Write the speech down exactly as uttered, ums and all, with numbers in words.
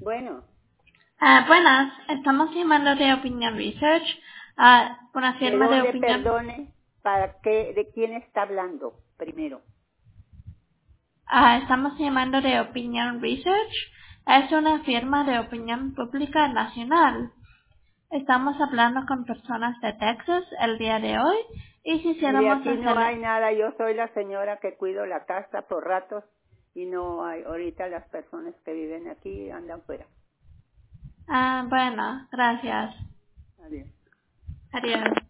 Bueno, Ah, buenas, estamos llamando de Opinion Research, ah, una ¿de firma de dónde, opinión. perdone, para qué, de quién está hablando primero? Ah, estamos llamando de Opinion Research, es una firma de opinión pública nacional. Estamos hablando con personas de Texas el día de hoy y Mire, quisiéramos aquí no hay hacerle... nada, yo soy la señora que cuido la casa por ratos y no hay, ahorita las personas que viven aquí andan fuera. Ah, bueno, gracias. Adiós. Adiós.